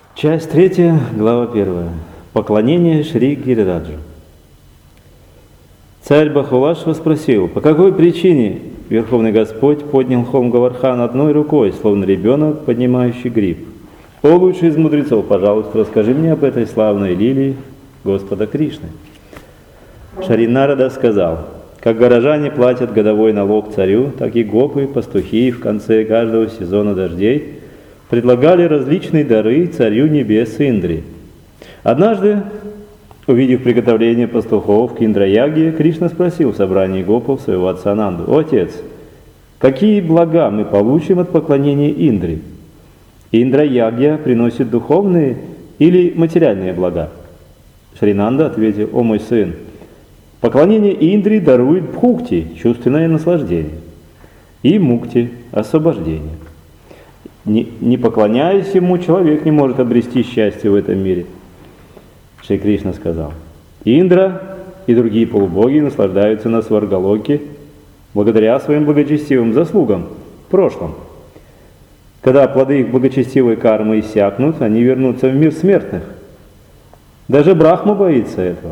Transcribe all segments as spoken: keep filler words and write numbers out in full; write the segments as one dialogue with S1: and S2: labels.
S1: Часть третья, глава первая. Поклонение Шри Гирираджу. Царь Бахулашва спросил, по какой причине Верховный Господь поднял холм Говардхан одной рукой, словно ребенок, поднимающий гриб? О, лучший из мудрецов, пожалуйста, расскажи мне об этой славной лилии Господа Кришны. Шри Нарада сказал, как горожане платят годовой налог царю, так и гопы, пастухи в конце каждого сезона дождей предлагали различные дары царю небес Индри. Однажды, увидев приготовление пастухов к Индраяге, Кришна спросил в собрании гопов своего отца Нанду: «О, отец, какие блага мы получим от поклонения Индри? Индраягья приносит духовные или материальные блага?» Шринанда ответил: «О, мой сын, поклонение Индри дарует бхукти, чувственное наслаждение, и мукти, освобождение. Не, не поклоняясь ему, человек не может обрести счастье в этом мире». Шри Кришна сказал: «Индра и другие полубоги наслаждаются на Сваргалоке благодаря своим благочестивым заслугам в прошлом. Когда плоды их благочестивой кармы иссякнут, они вернутся в мир смертных. Даже Брахма боится этого.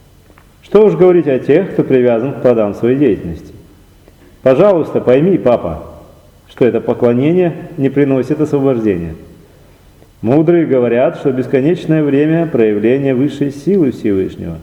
S1: Что уж говорить о тех, кто привязан к плодам своей деятельности. Пожалуйста, пойми, папа, что это поклонение не приносит освобождения. Мудрые говорят, что бесконечное время проявления высшей силы Всевышнего.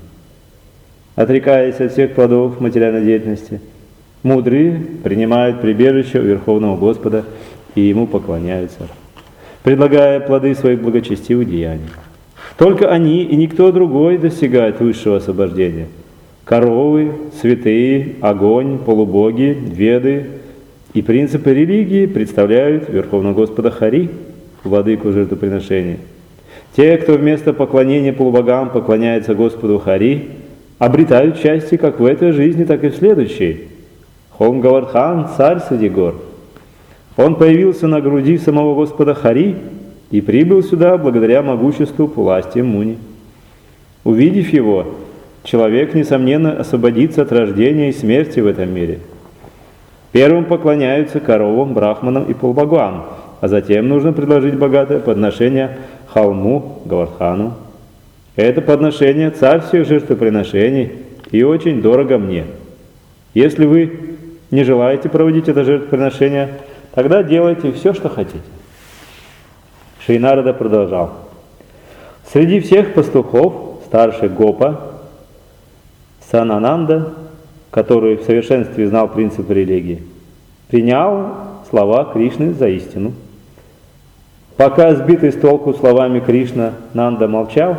S1: Отрекаясь от всех плодов материальной деятельности, мудрые принимают прибежище у Верховного Господа и Ему поклоняются, предлагая плоды своих благочестивых деяний. Только они и никто другой достигают высшего освобождения. Коровы, святые, огонь, полубоги, веды и принципы религии представляют Верховного Господа Хари, владыку жертвоприношения. Те, кто вместо поклонения полубогам поклоняется Господу Хари, обретают счастье как в этой жизни, так и в следующей. Холм Говардхан – царь среди гор. Он появился на груди самого Господа Хари и прибыл сюда благодаря могуществу Пуласти Муни. Увидев его, человек, несомненно, освободится от рождения и смерти в этом мире. Первым поклоняются коровам, брахманам и полубогам, а затем нужно предложить богатое подношение холму Говардхану. Это подношение царь всех жертвоприношений и очень дорого мне. Если вы не желаете проводить это жертвоприношение, тогда делайте все, что хотите». Шри Нарада продолжал. Среди всех пастухов старший Гопа, Санананда, который в совершенстве знал принципы религии, принял слова Кришны за истину. Пока сбитый с толку словами Кришна Нанда молчал,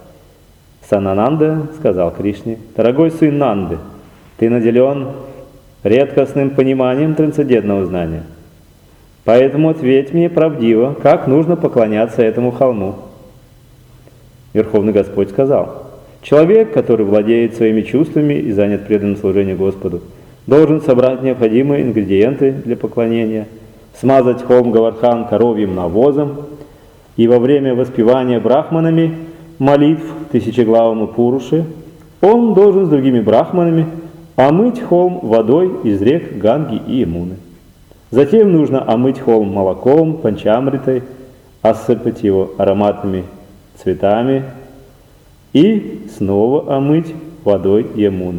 S1: Санананда сказал Кришне: «Дорогой сын Нанды, ты наделен редкостным пониманием трансцендентного знания. Поэтому ответь мне правдиво, как нужно поклоняться этому холму». Верховный Господь сказал: «Человек, который владеет своими чувствами и занят преданным служением Господу, должен собрать необходимые ингредиенты для поклонения, смазать холм Говардхан коровьим навозом и во время воспевания брахманами молитв тысячеглавому Пуруше он должен с другими брахманами омыть холм водой из рек Ганги и Ямуны. Затем нужно омыть холм молоком, панчамритой, осыпать его ароматными цветами и снова омыть водой Ямуны».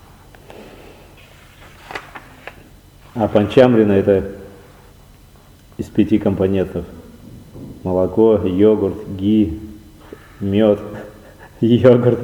S1: А панчамрина — это из пяти компонентов: молоко, йогурт, ги, мед, йогурт.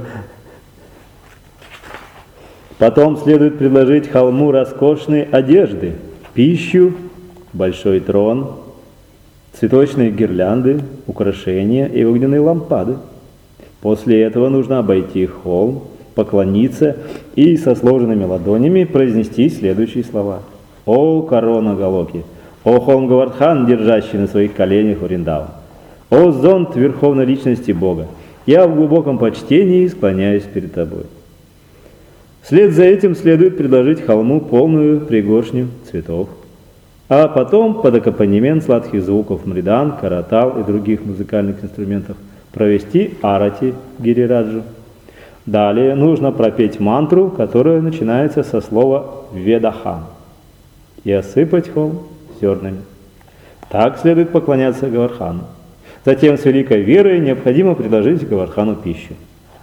S1: Потом следует предложить холму роскошные одежды, пищу, большой трон, цветочные гирлянды, украшения и огненные лампады. После этого нужно обойти холм, поклониться и со сложенными ладонями произнести следующие слова: «О, корона Галоки! О, холм Говардхан, держащий на своих коленях Вриндаван! О, зонт Верховной Личности Бога! Я в глубоком почтении склоняюсь перед тобой». Вслед за этим следует предложить холму полную пригоршню цветов, а потом под аккомпанемент сладких звуков мридан, каратал и других музыкальных инструментов провести арати Гирираджу. Далее нужно пропеть мантру, которая начинается со слова «Ведахан», и осыпать холм зернами. Так следует поклоняться Говардхану. Затем с великой верой необходимо предложить Гавардхану пищу.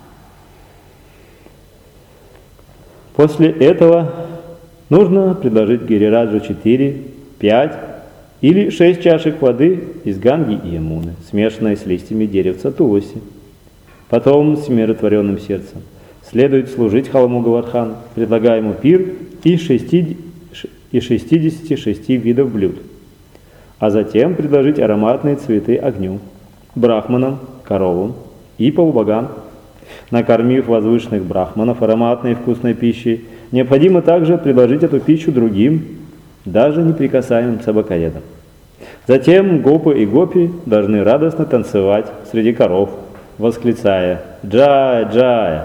S1: После этого нужно предложить Гирираджу четыре, пять или шесть чашек воды из Ганги и Ямуны, смешанной с листьями деревца Туласи. Потом с миротворенным сердцем следует служить холму Гавардхана, предлагая ему пир из шестидесяти шести видов блюд, а затем предложить ароматные цветы огню, брахманам, коровам и полубогам. Накормив возвышенных брахманов ароматной и вкусной пищей, необходимо также предложить эту пищу другим, даже неприкасаемым собакоедам. Затем гопы и гопи должны радостно танцевать среди коров, восклицая «Джая, Джая!».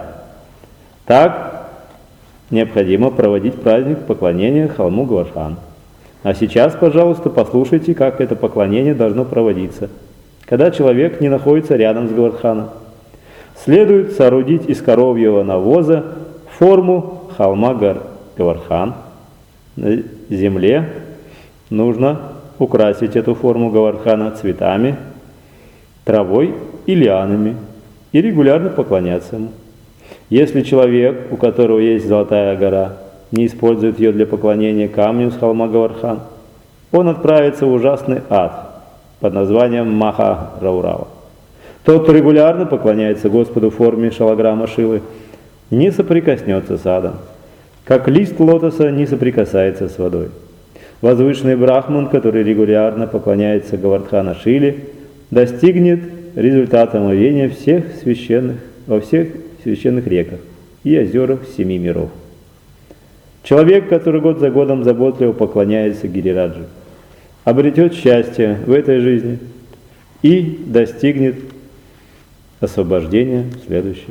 S1: Так необходимо проводить праздник поклонения холму Гавардхан. А сейчас, пожалуйста, послушайте, как это поклонение должно проводиться, когда человек не находится рядом с Гавардханом. Следует соорудить из коровьего навоза форму холма Гавардхан. На земле нужно украсить эту форму Гавардхана цветами, травой и лианами и регулярно поклоняться ему. Если человек, у которого есть золотая гора, не использует ее для поклонения камню с холма Гавардхан, он отправится в ужасный ад под названием Маха Раурава. Тот, кто регулярно поклоняется Господу в форме шалаграма Шивы, не соприкоснется с адом, как лист лотоса не соприкасается с водой. Возвышенный брахман, который регулярно поклоняется Гавардхана Шиле, достигнет результата омовения всех священных, во всех священных реках и озерах семи миров. Человек, который год за годом заботливо поклоняется Гирираджу, обретет счастье в этой жизни и достигнет освобождения в следующей.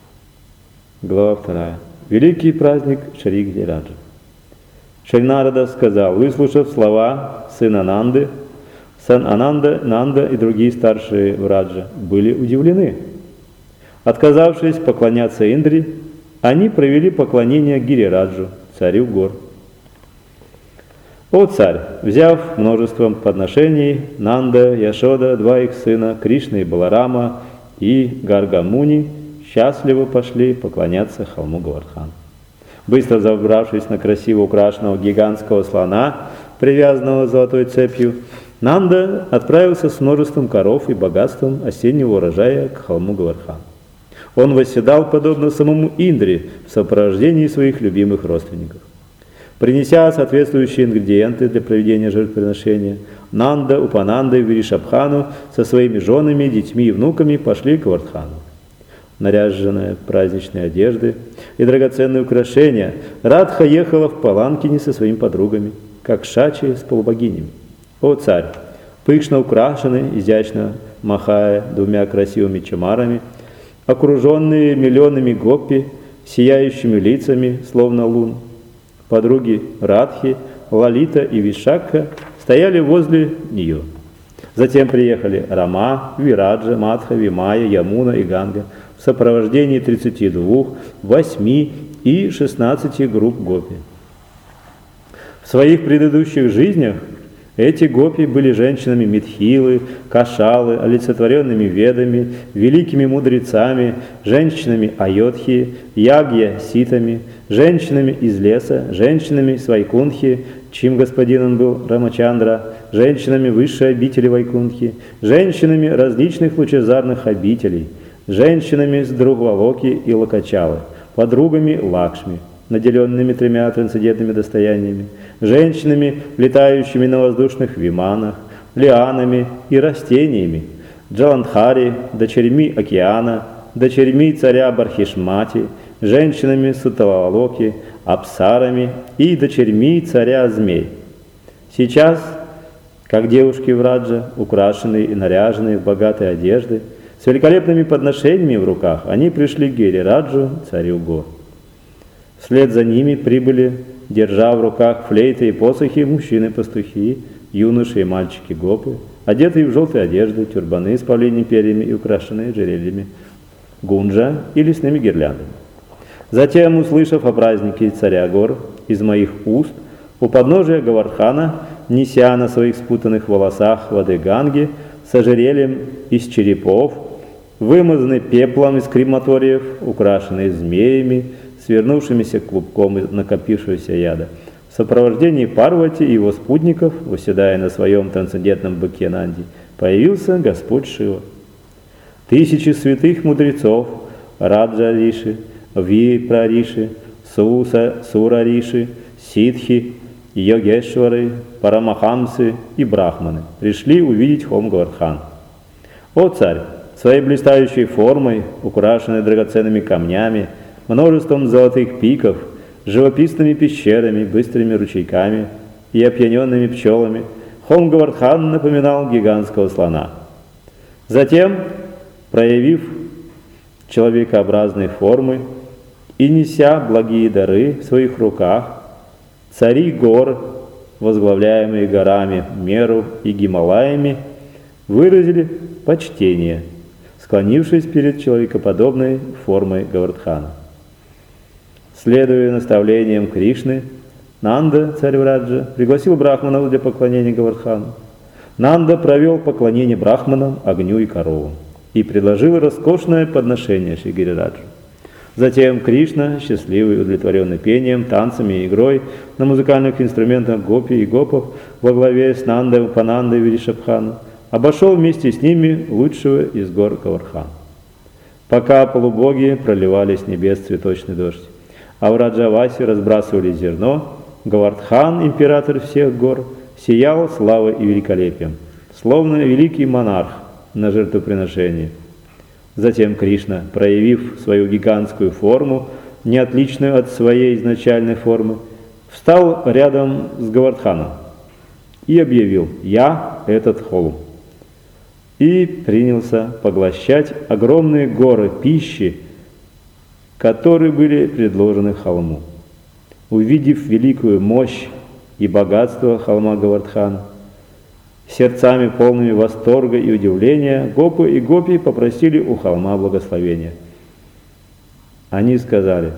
S1: Глава вторая. Великий праздник Шри Гирираджа. Шри Нарада сказал, выслушав слова сына Нанды, сын Ананда, Нанда и другие старшие Враджа были удивлены. Отказавшись поклоняться Индре, они провели поклонение Гирираджу, царю гор. «О царь, взяв множеством подношений, Нанда, Яшода, два их сына, Кришна и Баларама и Гаргамуни счастливо пошли поклоняться холму Гавардхан. Быстро забравшись на красиво украшенного гигантского слона, привязанного золотой цепью, Нанда отправился с множеством коров и богатством осеннего урожая к холму Гавардхан. Он восседал подобно самому Индре в сопровождении своих любимых родственников. Принеся соответствующие ингредиенты для проведения жертвоприношения, Нанда, Упананда и Виришабхану со своими женами, детьми и внуками пошли к Гавардхану. Наряженная в праздничные одежды и драгоценные украшения, Радха ехала в паланкине со своими подругами, как шачи с полубогинями. «О царь, пышно украшенный, изящно махая двумя красивыми чамарами, окруженные миллионами гоппи, сияющими лицами, словно лун, подруги Радхи, Лалита и Вишакха стояли возле нее. Затем приехали Рама, Вираджа, Мадха, Вимая, Ямуна и Ганга в сопровождении тридцати двух, восьми и шестнадцати групп гопи. В своих предыдущих жизнях эти гопи были женщинами Митхилы, Кашалы, олицетворенными ведами, великими мудрецами, женщинами Айодхи, Ягья ситами, женщинами из леса, женщинами с Вайкунхи, чьим господином был Рамачандра, женщинами высшей обители Вайкунхи, женщинами различных лучезарных обителей, женщинами с Другвалоки и Локачалы, подругами Лакшми, наделенными тремя трансцендентными достояниями, женщинами, летающими на воздушных виманах, лианами и растениями, Джаландхари, дочерьми океана, дочерьми царя Бархишмати, женщинами Суталалоки, апсарами и дочерьми царя змей. Сейчас, как девушки Враджа, украшенные и наряженные в богатые одежды, с великолепными подношениями в руках, они пришли к Гирираджу, царю гор. Вслед за ними прибыли, держа в руках флейты и посохи, мужчины-пастухи, юноши и мальчики-гопы, одетые в желтые одежды, тюрбаны с павлиньими перьями и украшенные жерельями, гунджа и лесными гирляндами. Затем, услышав о празднике царя гор из моих уст, у подножия Гавардхана, неся на своих спутанных волосах воды Ганги, с ожерельем из черепов, вымазанный пеплом из крематориев, украшенный змеями, свернувшимися клубком из накопившегося яда. В сопровождении Парвати и его спутников, восседая на своем трансцендентном быке Нанди, появился Господь Шива. Тысячи святых мудрецов, Раджа Риши, Випра Риши, Суса, Сура Риши, Ситхи, Йогешвары, Парамахамсы и Брахманы пришли увидеть холм Говардхан. О царь, своей блистающей формой, украшенной драгоценными камнями, множеством золотых пиков, живописными пещерами, быстрыми ручейками и опьяненными пчелами, холм Говардхан напоминал гигантского слона. Затем, проявив человекообразной формы и неся благие дары в своих руках, цари гор, возглавляемые горами Меру и Гималаями, выразили почтение, склонившись перед человекоподобной формой Говардхана. Следуя наставлениям Кришны, Нанда, царь Враджа, пригласил брахманов для поклонения Говардхану. Нанда провел поклонение брахманам, огню и коровам и предложил роскошное подношение Шри Гирираджу. Затем Кришна, счастливый и удовлетворенный пением, танцами и игрой на музыкальных инструментах гопи и гопов во главе с Нандой, Упанандой и Вришабханом, обошел вместе с ними лучшего из гор Говардхан. Пока полубоги проливали с небес цветочный дождь, а в Раджавасе разбрасывали зерно, Говардхан, император всех гор, сиял славой и великолепием, словно великий монарх на жертвоприношении. Затем Кришна, проявив свою гигантскую форму, не отличную от своей изначальной формы, встал рядом с Говардханом и объявил: «Я этот холм», и принялся поглощать огромные горы пищи, которые были предложены холму. Увидев великую мощь и богатство холма Говардхана, сердцами полными восторга и удивления, гопы и гопи попросили у холма благословения. Они сказали: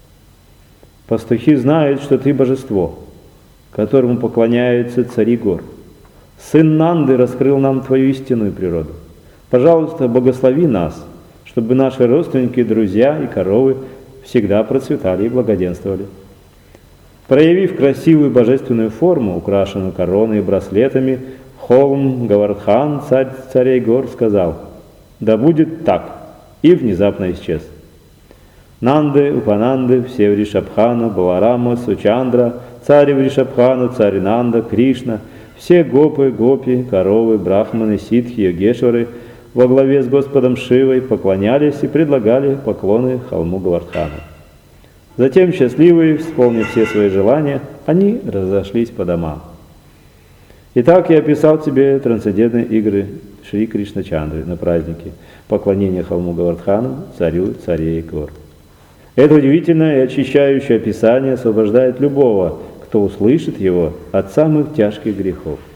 S1: «Пастухи знают, что ты божество, которому поклоняются цари гор. Сын Нанды раскрыл нам твою истинную природу. Пожалуйста, благослови нас, чтобы наши родственники, друзья и коровы всегда процветали и благоденствовали». Проявив красивую божественную форму, украшенную короной и браслетами, холм Говардхан, царь царей гор, сказал: «Да будет так», и внезапно исчез. Нанды, Упананды, все Вришабхана, Баларама, Сучандра, царь Вришабхана, царь Нанда, Кришна, все гопы, гопи, коровы, брахманы, ситхи, йогешвары во главе с Господом Шивой поклонялись и предлагали поклоны холму Говардхана. Затем, счастливые, вспомнив все свои желания, они разошлись по домам. Итак, я описал тебе трансцендентные игры Шри Кришначандры на празднике поклонения холму Говардхану, царю царей гор. Это удивительное и очищающее описание освобождает любого, кто услышит его от самых тяжких грехов.